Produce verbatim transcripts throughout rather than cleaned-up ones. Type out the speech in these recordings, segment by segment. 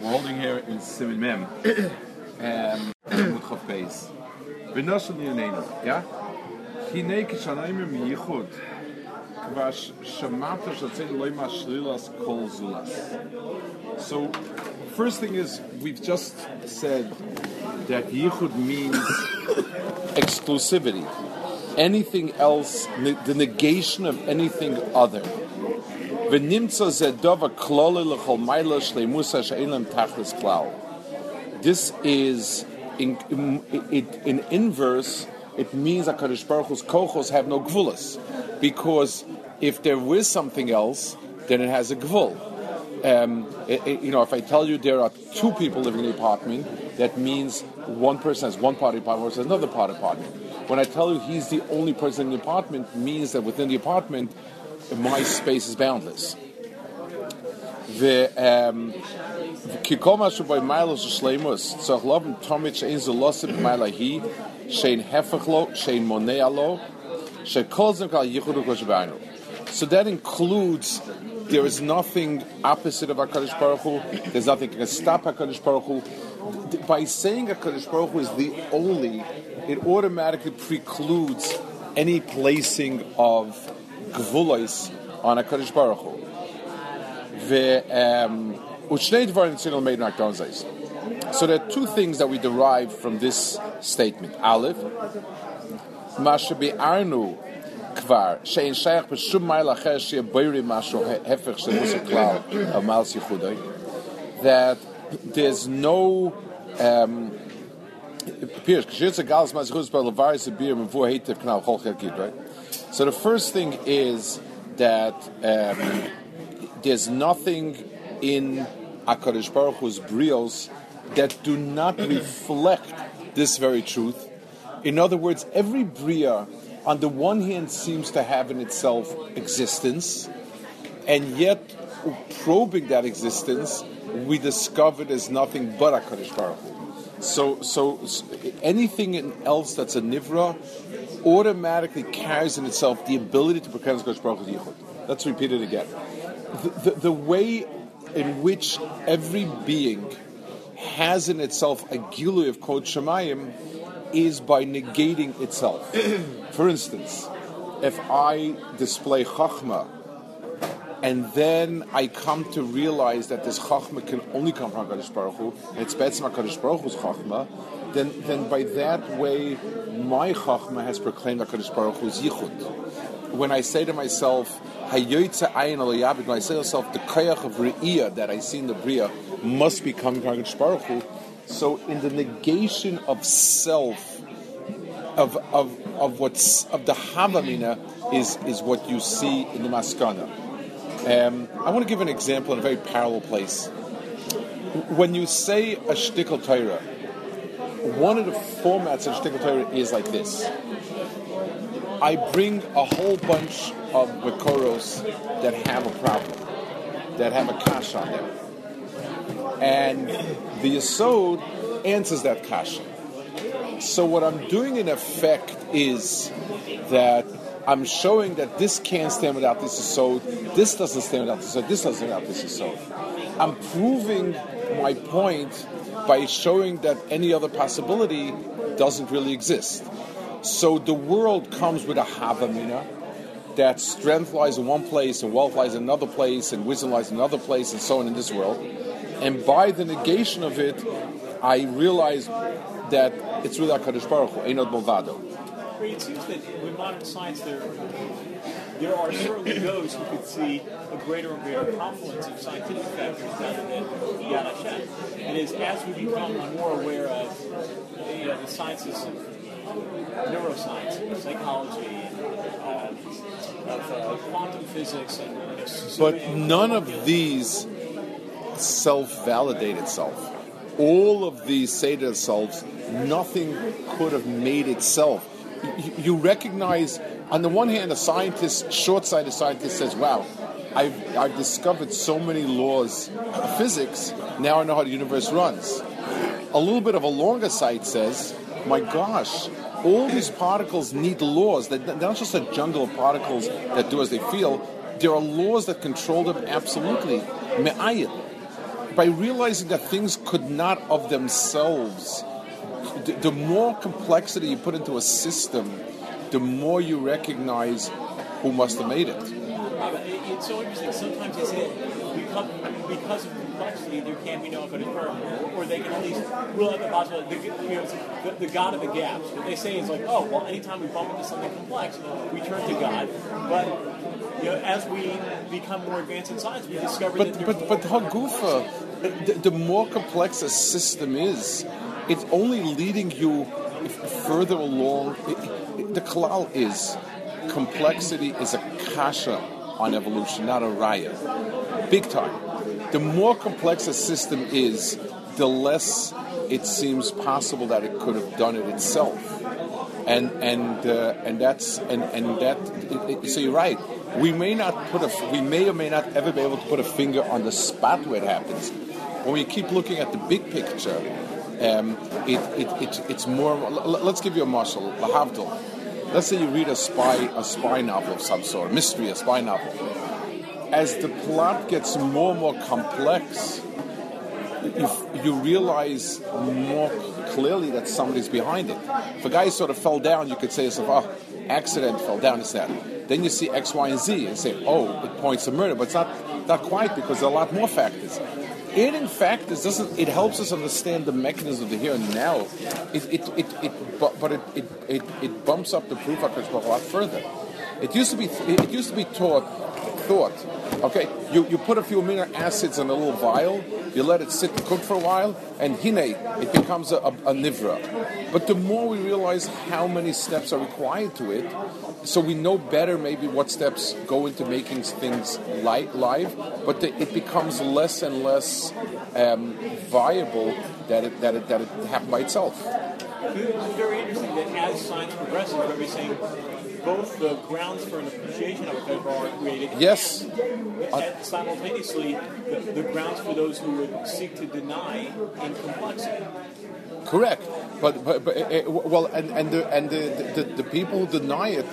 We're holding here in Simin Mem, um, Mutchav Beis. V'noshel Yonenu, yeah? Hinei kishanayim yichud, kvash shamata shatzei loyma shlilas kol zulas. So, first thing is, we've just said that yichud means exclusivity. Anything else, the negation of anything other. This is in, in, in inverse. It means that Kadosh Baruch Hu's kochos have no gvulas, because if there is something else, then it has a gvul. Um, it, it, you know, if I tell you there are two people living in the apartment, that means one person has one part of the apartment, versus another part of the apartment. When I tell you he's the only person in the apartment, means that within the apartment, my space is boundless. The um, kikoma shubai milos shleimus tzachlovim tomit shein zolosib milahi shein hefachlo shein monealo shekolzim kal yichudu koshbanu. So that includes there is nothing opposite of HaKadosh Baruch Hu. There's nothing that can stop HaKadosh Baruch Hu. By saying HaKadosh Baruch Hu is the only, it automatically precludes any placing of gvulos on HaKadosh Baruch Hu. So there are two things that we derive from this statement. Aleph, Masha be'arnu kvar she'en shayach b'shum ma'il acher she'e boiri mashu hefech she'musa klal of Malas Yichudai, that there's no um, right? So the first thing is that um, there's nothing in HaKadosh Baruch Hu's brios that do not reflect this very truth. In other words, every bria, on the one hand, seems to have in itself existence, and yet, probing that existence, we discover there's nothing but HaKadosh Baruch Hu. So, so, so anything else that's a nivra automatically carries in itself the ability to proclaim HaKadosh Baruch Hu's yichud. Let's repeat it again. The, the, the way in which every being has in itself a gilui of Kod Shemayim is by negating itself. For instance, if I display Chachma and then I come to realize that this Chachma can only come from HaKadosh Baruch Hu, and it's Betzim HaKadosh Baruch Hu's Chachma, then, then by that way, my Chachma has proclaimed HaKadosh Baruch Hu's Yichud. When I say to myself, Hayoytze ayin al yabid, when I say to myself, the koyach of Re'iyah that I see in the Bria must be coming from HaKadosh Baruch Hu. So in the negation of self, of of of what's of the Havamina is is what you see in the Maskana. Um, I want to give an example in a very parallel place. When you say a shtickle Torah, one of the formats of shtickle Torah is like this. I bring a whole bunch of Mekoros that have a problem, that have a kasha on them. And the Yesod answers that kasha. So what I'm doing in effect is that I'm showing that this can't stand without this Yesod, this doesn't stand without this Yesod, this doesn't stand without this Yesod. I'm proving my point by showing that any other possibility doesn't really exist. So the world comes with a Havamina, that strength lies in one place, and wealth lies in another place, and wisdom lies in another place, and so on in this world. And by the negation of it, I realize that it's really HaKadosh Baruch Hu, Einod Movado. It seems that with modern science, there there are certainly those who could see a greater and greater confluence of scientific factors rather than Yad Hashem. It is as we become more aware of you know, the sciences of neuroscience, and psychology, and uh, of uh, quantum physics, and you know, but none of these self-validate itself. All of these say to themselves, nothing could have made itself. You, you recognize, on the one hand, a scientist, short-sighted scientist says, wow, I've, I've discovered so many laws of physics, now I know how the universe runs. A little bit of a longer sight says, my gosh, all these particles need laws. They're not just a jungle of particles that do as they feel. There are laws that control them absolutely. Me'ayil. by realizing that things could not of themselves, the, the more complexity you put into a system, the more you recognize who must have made it. It's so interesting. Sometimes they say because, because of complexity, there can be no HaKadosh Baruch Hu, or they can at least rule out the possibility. The, you know, the, the God of the gaps. What they say is like, oh, well, anytime we bump into something complex, we turn to God. But you know, as we become more advanced in science, we discover but, that. But but but Hagufa, the, the more complex a system is, it's only leading you further along. The klal is complexity is a kasha on evolution, not a raya. Big time. The more complex a system is, the less it seems possible that it could have done it itself. And and uh, and that's and and that. It, it, so you're right. We may not put a we may or may not ever be able to put a finger on the spot where it happens. When we keep looking at the big picture, um, it, it it it's more. Let's give you a marshal, a havdil. Let's say you read a spy a spy novel of some sort, a mystery, a spy novel. As the plot gets more and more complex, you, you realize more clearly that somebody's behind it. If a guy sort of fell down, you could say to yourself, oh, accident, fell down, it's that. Then you see X, Y, and Z and say, oh, it points to murder. But it's not, not quite, because there are a lot more factors. Adding factors doesn't, it helps us understand the mechanism of the here and now. It, it, it, it, but but it, it, it, it bumps up the proof of a lot further. It used to be, it used to be taught, thought, okay, you, you put a few amino acids in a little vial, you let it sit and cook for a while, and hine, it becomes a, a, a nivra. But the more we realize how many steps are required to it, so we know better maybe what steps go into making things li- live, but the, it becomes less and less um, viable that it, that it that it happened by itself. It's very interesting that as science progresses, we're saying both the grounds for an appreciation of it are created. Yes. And, and simultaneously, the, the grounds for those who would seek to deny in complexity. Correct, but but, but uh, well, and and the and the, the, the people who deny it,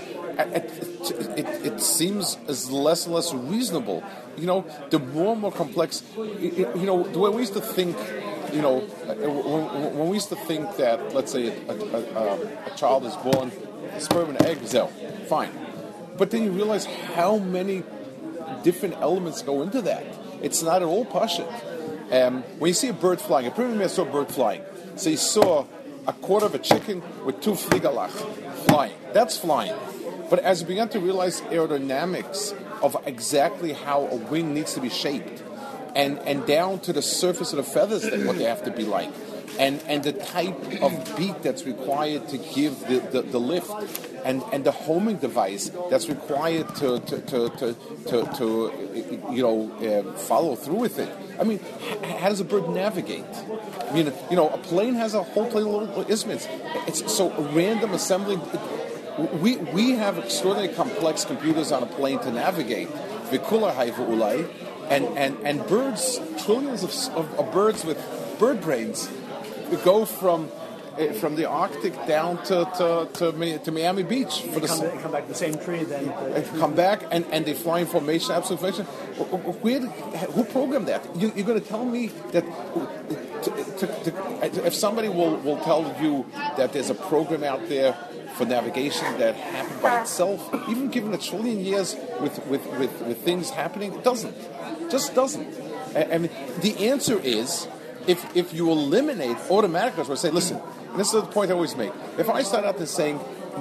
it, it, it seems as less and less reasonable. You know, the more and more complex. You know, the way we used to think. You know, when, when we used to think that, let's say, a, a, a, a child is born, sperm and egg, so fine, but then you realize how many different elements go into that. It's not at all pashut. Um, when you see a bird flying, a primitive man saw a bird flying. So you saw a quarter of a chicken with two fligalach flying. That's flying. But as you began to realize aerodynamics of exactly how a wing needs to be shaped, and, and down to the surface of the feathers, that what they have to be like, and and the type of beat that's required to give the, the, the lift, and, and the homing device that's required to to to to, to, to you know uh, follow through with it. I mean, how does a bird navigate? I mean, you know, a plane has a whole plane of little instruments. It's so a random assembling. We we have extraordinarily complex computers on a plane to navigate. Vikula haivu ulai, and and and birds, trillions of, of, of birds with bird brains, go from uh, from the Arctic down to to, to, to Miami Beach for they the come, they come back the same tree then. The tree. Come back and, and they fly in formation, absolute formation. Where, who programmed that? You, you're going to tell me that to, to, to, if somebody will, will tell you that there's a program out there for navigation that happened by itself, even given a trillion years with, with, with, with things happening, it doesn't. Just doesn't. I mean, the answer is, if if you eliminate automatically, I say, listen, and this is the point I always make. If I start out to saying,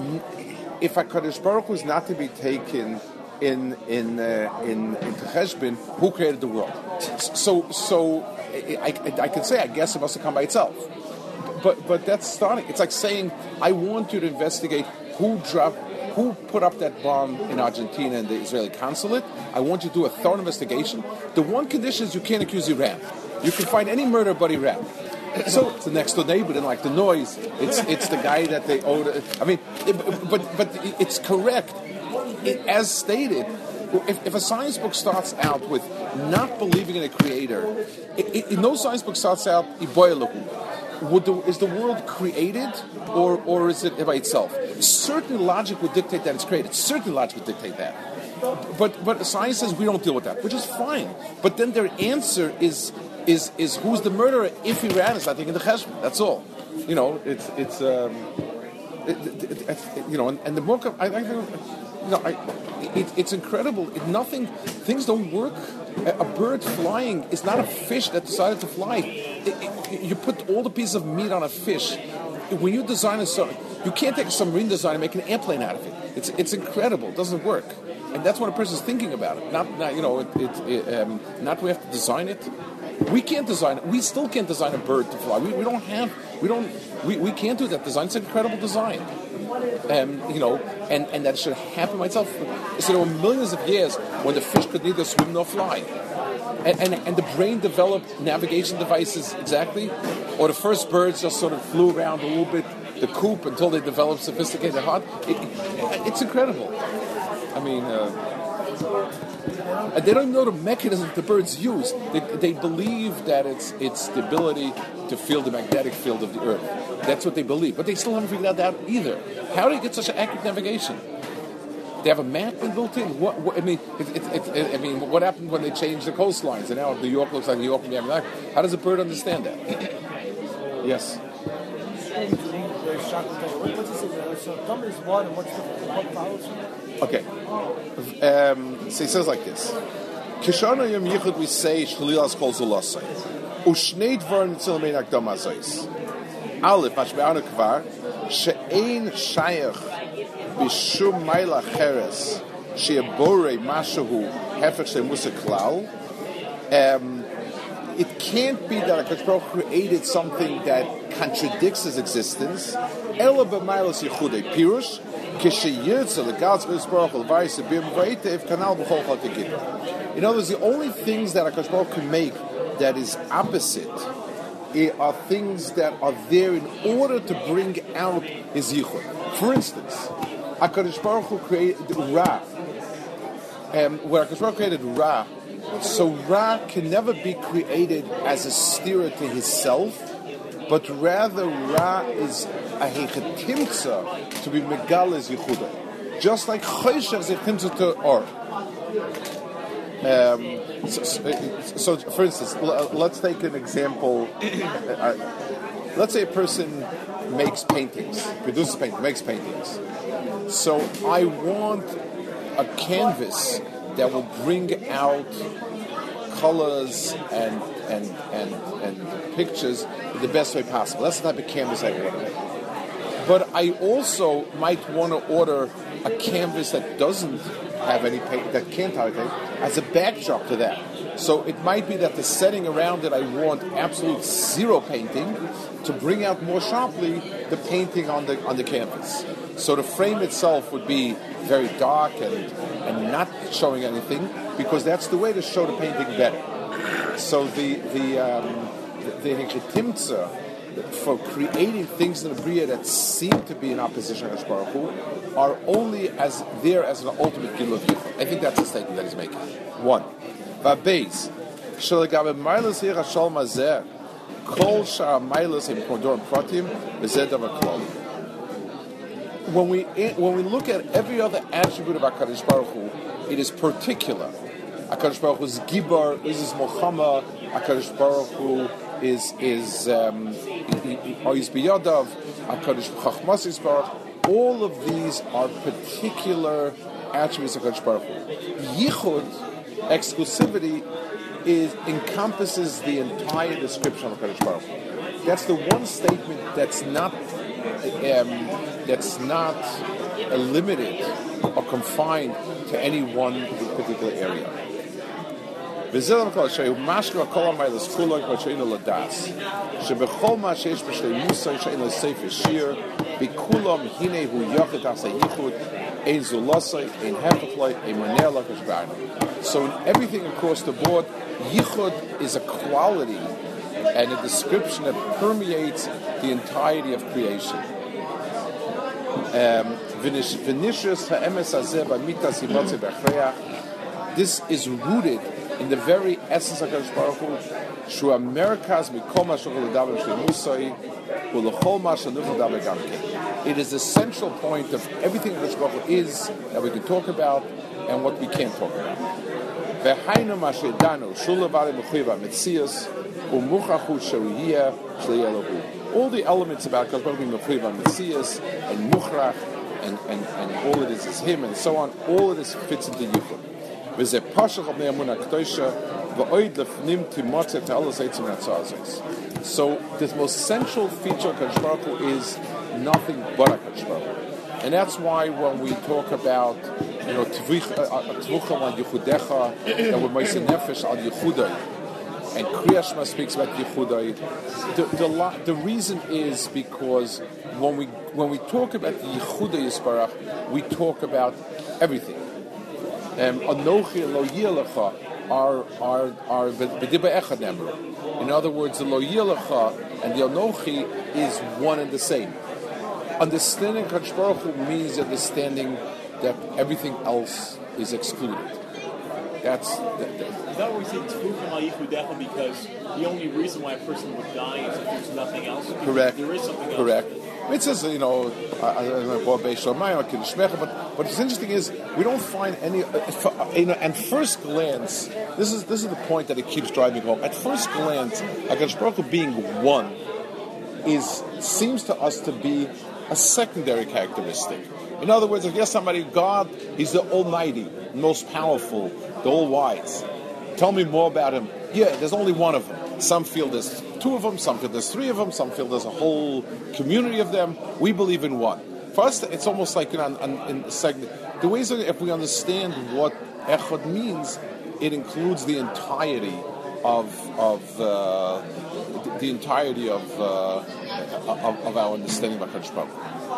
if HaKadosh Baruch Hu is not to be taken in in uh, in into Cheshbon, who created the world? So so I, I, I can say, I guess it must have come by itself. But but that's starting. It's like saying, I want you to investigate who dropped, who put up that bomb in Argentina in the Israeli consulate. I want you to do a thorough investigation. The one condition is you can't accuse Iran. You can find any murder but Iran. So it's the next door neighbor didn't like the noise. It's it's the guy that they owe. The, I mean, it, but but it's correct. It, as stated, if, if a science book starts out with not believing in a creator, it, it, no science book starts out Would the, is the world created, or or is it by itself? Certainly logic would dictate that it's created. Certainly logic would dictate that. But but science says we don't deal with that, which is fine. But then their answer is is is who's the murderer if Iran is not taking the cheshbon. That's all. You know, it's it's um, it, it, it, it, you know, and, and the more I, I think, you know, I, it, it's incredible. It, nothing, things don't work. A, a bird flying is not a fish that decided to fly. It, it, you put all the pieces of meat on a fish. When you design a sub, you can't take a submarine design and make an airplane out of it. It's it's incredible. It doesn't work, and that's what a person's thinking about it. Not, not you know, it, it, it, um, not we have to design it. We can't design it. We still can't design a bird to fly. We, we don't have. We don't. We, we can't do that design. It's an incredible design. Um, you know, and, and that should happen by itself. So there were millions of years when the fish could neither swim nor fly. And, and and the brain developed navigation devices exactly, or the first birds just sort of flew around a little bit the coop until they developed sophisticated heart. It, it, it's incredible. I mean, uh, they don't even know the mechanism the birds use. They, they believe that it's it's the ability to feel the magnetic field of the Earth. That's what they believe, but they still haven't figured out that either. How do they get such an accurate navigation? They have a map built in. What, what I mean, it, it, it, it, I mean, what happened when they changed the coastlines and now New York looks like New York? How does a bird understand that? Yes. Okay. Um, so he says like this: Kishana Yom Yichud we say Shlilas Kol Zulasai. Ushnei Dvarim Tzilmei Nakdam Azos. Aleph Mashbe'anu Kvar She'ein Shayach Bishum Maila Cheres She'ebore Mashahu Hefech She'musa Klal. Um, it can't be that HaKadosh Baruch Hu created something that contradicts his existence. Ela b'mailas yichudei pirush k'sheyirtza l'gadz b'Hakadosh Baruch Hu l'vayis b'im v'eitev kanal b'chol chol tegid. In other words, the only things that HaKadosh Baruch Hu can make that is opposite are things that are there in order to bring out his yichud. For instance, HaKadosh Baruch Hu created Ra. Um, where HaKadosh Baruch Hu created Ra, so Ra can never be created as a steer to his self, but rather Ra is a hechetimtza to be megal as yichuda, just like Choshev is a hechetimtza to or. Um, so, so, so, for instance, let's take an example. Uh, let's say a person makes paintings, produces paintings, makes paintings. So I want a canvas that will bring out colors and and and and pictures in the best way possible. That's the type of canvas I order. But I also might want to order a canvas that doesn't have any paint, that can't have anything, as a backdrop to that. So it might be that the setting around it, I want absolute zero painting to bring out more sharply the painting on the on the canvas. So the frame itself would be very dark and, and not showing anything, because that's the way to show the painting better. So the the um, the hechetimtza for creating things in the Bria that seem to be in opposition to HaKadosh Baruch Hu are only as there as an ultimate gilul of yichud. I think that's the statement that he's making. One, v'beis shelagabe mailas hier hashal mazeh kol shar mailas im kodor pratim v'zeh davar klal. When we when we look at every other attribute of HaKadosh Baruch Hu, it is particular. HaKadosh Baruch Hu is Gibar, is his Mochama. HaKadosh Baruch Hu is is um, is biyadav. HaKadosh Chachmas is Baruch. All of these are particular attributes of HaKadosh Baruch Hu. Yichud, exclusivity, is encompasses the entire description of HaKadosh Baruch Hu. That's the one statement that's not. Um, that's not uh, limited or confined to any one particular area. So in everything across the board, yichud is a quality and a description that permeates the entirety of creation. Um, this is rooted in the very essence of HaKadosh Baruch Hu. It is the central point of everything HaKadosh Baruch Hu is that we can talk about and what we can't talk about. Umuchachu Shoriyah Shleyelahu. All the elements about Kadosh Baruch Hu being Mechuyev on Messias and Muchrach and, and, and all it is is him and so on. All of this fits into Yichud. V'zeh Pashach of Ne'amunah Kedosha v'oid lefnim timotzeh te'alos eitzim natzazos. So the most central feature of Kadosh Baruch Hu is nothing but a Kadosh Baruch Hu. And that's why when we talk about, you know, Tvucha al Yechudecha, that we're Moisei Nefesh al Yechudai, and Kriya Shema speaks about Yechudai, the, the, the reason is because when we when we talk about the Yechudai Yisparach, we talk about everything. Anochi and Lo Yilecha are are are B'diba Echad Nemru. In other words, the Lo Yilecha and the Anochi is one and the same. Understanding Kadosh Baruch Hu means understanding that everything else is excluded. That's that, that. Is that what we say Tvucha al Yechudecha, because the only reason why a person would die is if there's nothing else? Correct. There is something else. Correct. It says, you know, but but what's interesting is we don't find any. You know, at first glance, this is this is the point that it keeps driving home. At first glance, HaKadosh Baruch Hu being one is seems to us to be a secondary characteristic. In other words, if you're somebody, God, He's the Almighty, most powerful, the All-Wise. Tell me more about Him. Yeah, there's only one of them. Some feel there's two of them, some feel there's three of them, some feel there's a whole community of them. We believe in one. For us, it's almost like, you know, in, in segment. The ways that if we understand what Echad means, it includes the entirety of of uh, the, the entirety of, uh, of of our understanding of HaKadosh Baruch Hu.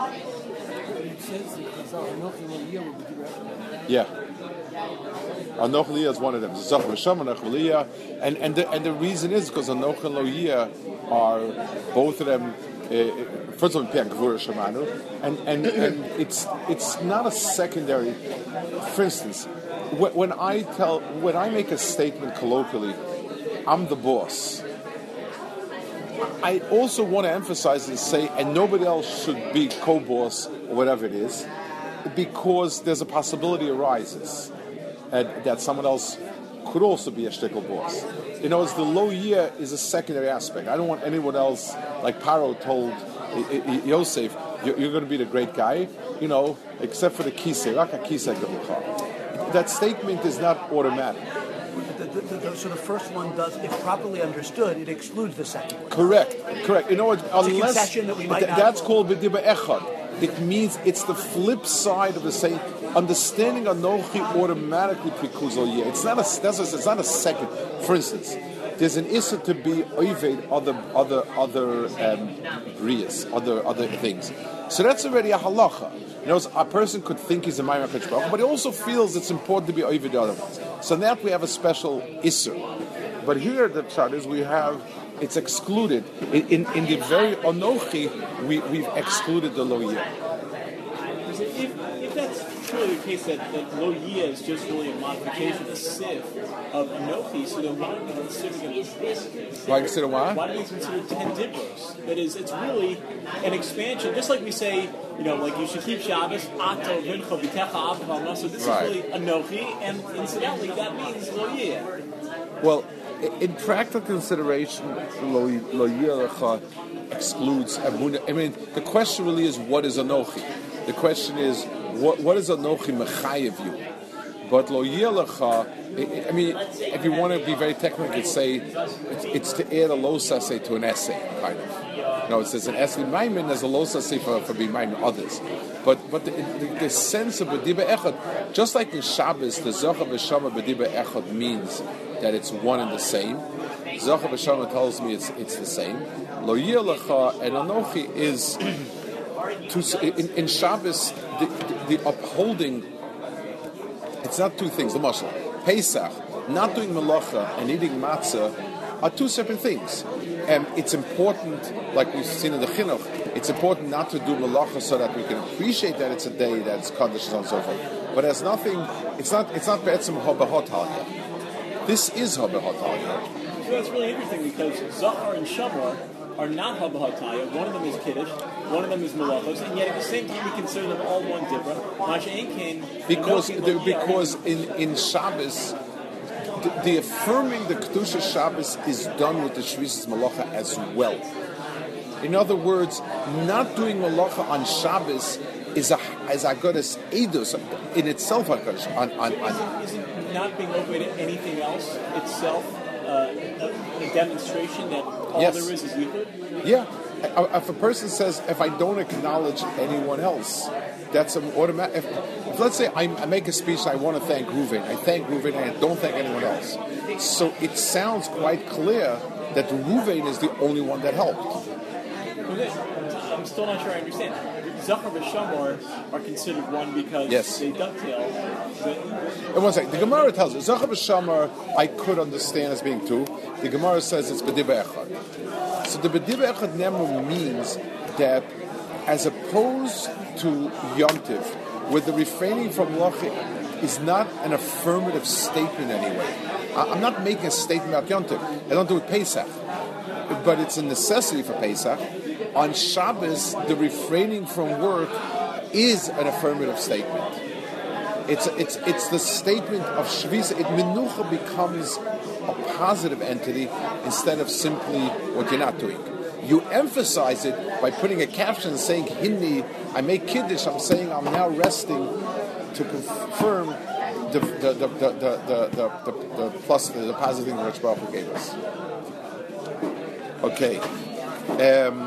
Yeah. Anoch Liyah is one of them. Zach V'Sham, Anoch Liyah, and and the and the reason is because Anoch and Liyah are both of them. Uh, first of all, and and and it's it's not a secondary. For instance, when, when I tell when I make a statement colloquially, I'm the boss. I also want to emphasize and say, and nobody else should be co-boss or whatever it is, because there's a possibility arises and that someone else could also be a shtickle boss. You know, as the low year is a secondary aspect. I don't want anyone else, like Paro told Yosef, you're, you're going to be the great guy, you know, except for the kisei. That statement is not automatic. The, the, the, so the first one does, if properly understood, it excludes the second one. Correct, correct. You know what? It's unless, a concession that we might th- not that's know. called b'diba echad. It means it's the flip side of the same. Understanding Anochi automatically precludes all year. It's not a. That's a, it's not a second. For instance, there's an issa to be oived other other other um, brias, other other things. So that's already a halacha. You know, a person could think he's a Ma'amar Kadosh Baruch Hu, but he also feels it's important to be oived the other ones. So now we have a special issa. But here the pshat is we have. It's excluded. In, in, in the very Anochi, we, we've excluded the Lo Yeh. If, if that's truly the case, that, that Lo Yeh is just really a modification, a sieve of Anochi, so then why do we consider it? Why consider what? Why do we consider ten dibros? That is, it's really an expansion. Just like we say, you know, like you should keep Shabbos, Ato, Vincho, Vitecha, Abaval, so this Right. is really Anochi, and incidentally, that means Lo Yeh. Well, in practical consideration, Lo Lo Yeh excludes Amunah. I mean, the question really is, what is Anochi? The question is, what what is Anochi mechayev you? But Lo Yeh Lecha, I mean, if you want to be very technical, you could say it's, it's to add a losa say to an essay, kind of. No, it says an essay maimin as a losa say for for being maimin others. But but the, the, the sense of b'diba echad, just like in Shabbos, the Zohar v'Shama b'diba echad means that it's one and the same. Zohar v'Shama tells me it's it's the same. Lo Yeh Lecha and Anochi is to, in, in Shabbos the, the, the upholding. It's not two things. The mashal Pesach, not doing melacha and eating matzah are two separate things. And it's important, like we've seen in the chinuch, it's important not to do melacha so that we can appreciate that it's a day that's kaddish and so forth. But there's nothing. It's not. It's not be'etzem habahot halya. This is habahot halya. So that's really interesting because Zachar and Shamar are not Habbahataya. One of them is Kiddush, one of them is Malachos, and yet at the same time we consider them all one Dibra. Masha Ein Kain, Because Anochi, the, Lo Yeh, because in, in Shabbos the, the affirming the Kedusha Shabbos is done with the Shvisas Malacha as well. In other words, not doing Malacha on Shabbos is a is a goddess edus in itself on on on. on Isn't not being open to anything else itself uh, a, a demonstration that all yes. there is is yichud? Yeah. If a person says, if I don't acknowledge anyone else, that's an automatic. If, if let's say I, I make a speech and I want to thank Reuven, I thank Reuven and I don't thank anyone else. So it sounds quite clear that Reuven is the only one that helped. I'm still not sure I understand. Zachar v'Shamar are considered one because yes. they dovetail. And one second, the Gemara tells us Zachar v'Shamar I could understand as being two. The Gemara says it's B'diba Echad. So the B'diba Echad Nemu means that as opposed to Yom Tiv, where the refraining from Malacha is not an affirmative statement anyway. I'm not making a statement about Yom Tiv. I don't do it Pesach. But it's a necessity for Pesach. On Shabbos, the refraining from work is an affirmative statement. It's it's it's the statement of Shvisa. It Menucha becomes a positive entity instead of simply what you're not doing. You emphasize it by putting a caption saying Hinni, I make Kiddush, I'm saying I'm now resting to confirm the the the the the, the, the, the, the plus the, the positive thing that Rich Baruch Hu gave us. Okay. Um,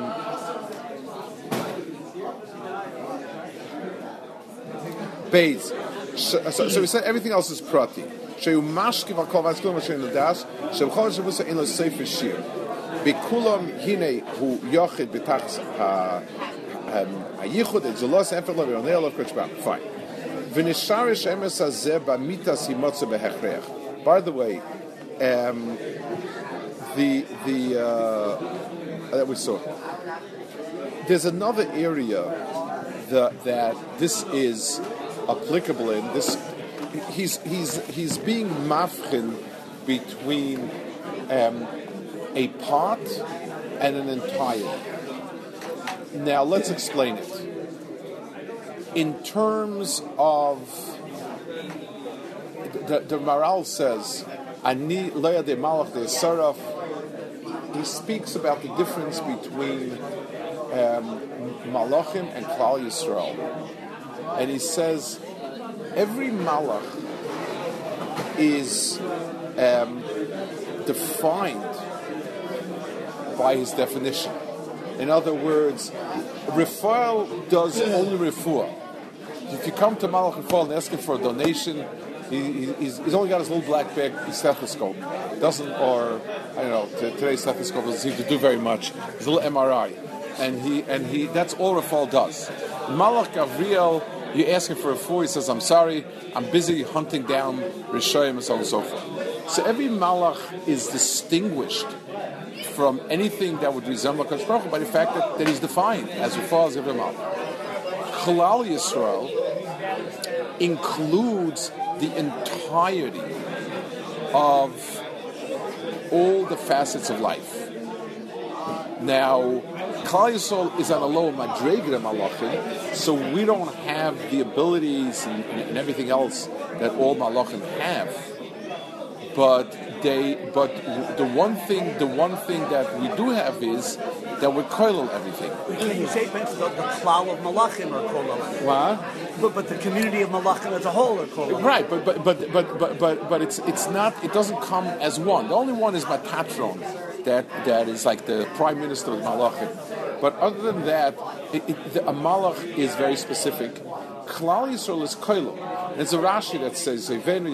Beis. So, so, so we said everything else is prati. Sheu mashkiv al kol v'atzkulam v'shein l'das. Sheu chol shevusa in lo sefer shir. Bekulam hine hu yochid b'tachs ha hayichud et zolos enfet lo v'yonei lo k'rishbam. Fine. V'nisharish emes hazeh b'mitas himotze b'hechreach. By the way, um, the the uh, that we saw. There's another area that that this is applicable in. This he's he's he's being mafchin between um, a part and an entire. Now let's explain it. In terms of the, the Maral says, "Ani leya de malach de saraf." He speaks about the difference between um, Malachim and Klal Yisrael. And he says, every Malach is um, defined by his definition. In other words, Refael does only refuah. If you come to Malach Refael and ask him for a donation, He, he's, he's only got his little black bag stethoscope. Doesn't, or I don't know, t- today's stethoscope doesn't seem to do very much. His little M R I, and he and he that's all Rafal does. Malach Gavriel, you ask him for a four, he says, "I'm sorry, I'm busy hunting down Rishayim," and so on and so forth. So every Malach is distinguished from anything that would resemble Kadosh Baruch Hu by the fact that, that he's defined as Rafal as every Malach. Chalal Yisrael includes the entirety of all the facets of life. Now, Klal Yisrael is on a lower madregra malachim, so we don't have the abilities and, and, and everything else that all malachim have. But they, but the one thing, the one thing that we do have is that we're koilel everything. Can you say, for instance, the, the klal of malachim are koilel? What? But, but the community of malachim as a whole are koilel. Right, but but but but but but, but it's it's not. It doesn't come as one. The only one is Matatron, that that is like the prime minister of malachim. But other than that, it, it, the, a malach is very specific. Klal Yisrael is koilel. There's a Rashi that says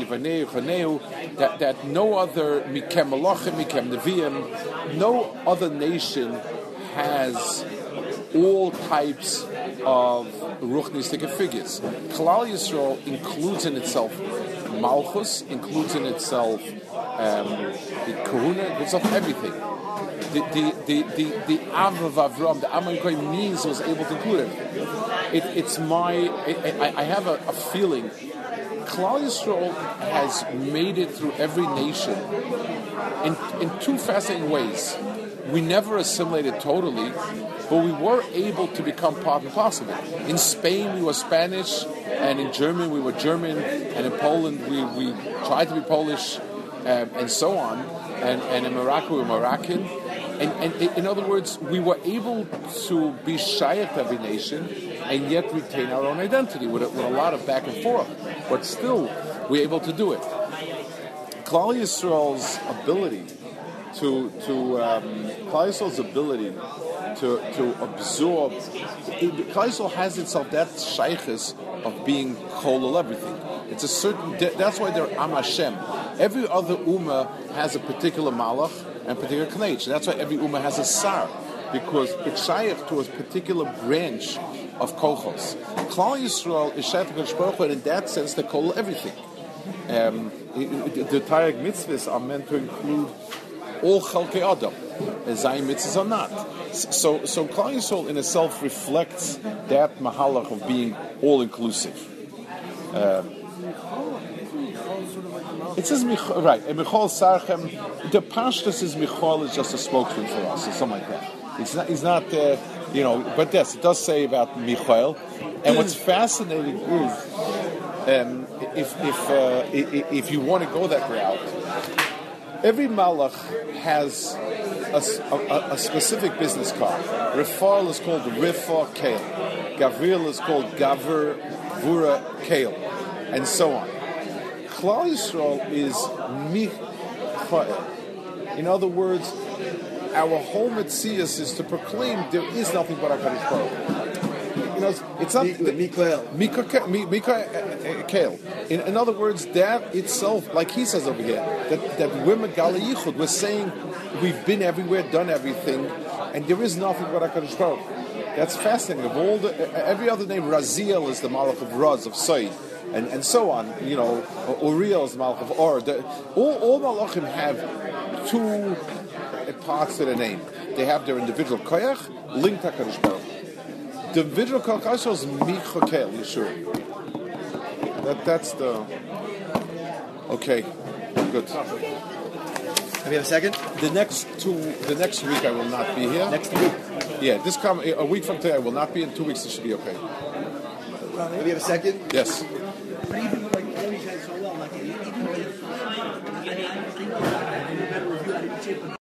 that that no other mikem malachim, mikem neviim, no other nation has all types of ruchnistic figures. Klal Yisrael includes in itself Malchus, includes in itself um, the Kahuna, includes itself everything. The the the the, the Av of Avram, the Amalekite means was able to include everything. It, it's my it, I, I have a, a feeling. Klal Yisrael has made it through every nation in in two fascinating ways. We never assimilated totally, but we were able to become part and parcel of it. In Spain, we were Spanish, and in Germany, we were German, and in Poland, we, we tried to be Polish. um, and so on, and, and in Morocco we're Moroccan. And, and in other words, we were able to be shaykh every nation and yet retain our own identity with a, with a lot of back and forth. But still, we're able to do it. Klal Yisrael's ability to to um, Klal Yisrael's ability to to absorb. Klal Yisrael has itself that shaykhis of being kolel everything. It's a certain. That's why they're Am Hashem. Every other ummah has a particular malach and particular knech. That's why every ummah has a sar, because it's shaykh to a particular branch of kochos. Klal Yisrael is shaykh to Kadosh Baruch Hu, and in that sense, they kolel everything. Um, the Taryag mitzvahs are meant to include all Chalkei Adam. Zayin mitzvahs are not. So, so Klal Yisrael in itself reflects that mahalach of being all-inclusive. Um, it says, right, and Michal Sarchem, the Pashtus is Michal is just a spokesman for us, or something like that. It's not, he's not uh, you know, but yes, it does say about Michael. And what's fascinating is, um, if if uh, if you want to go that route, every malach has a, a, a specific business card. Rifal is called Rifa Kale. Gavril is called Gavr Vura Kale, and so on. Klal Yisrael is Michael. In other words, our whole metzius is to proclaim there is nothing but HaKadosh Baruch Hu. You know, it's, it's not Mikael. Mikael. In, in other words, that itself, like he says over here, that that we're Megala Yichud. We're saying we've been everywhere, done everything, and there is nothing but HaKadosh Baruch Hu. That's fascinating. Of all the, every other name, Raziel is the Malach of Raz of Said, and and so on. You know, Uriel is the Malach of Or. The, all all Malachim have two parts to the name. They have their individual koyach linked to HaKadosh Baruch Hu. The individual koyach is Michael Yeshua. That that's the okay. Good. Have you have a second? The next two, the next week I will not be here. Next week. Yeah, this come a week from today I will not be. In two weeks it should be okay. Have you have a second? Yes. But even like you always had so well, like even if I didn't think about it, I didn't better review, I didn't say, but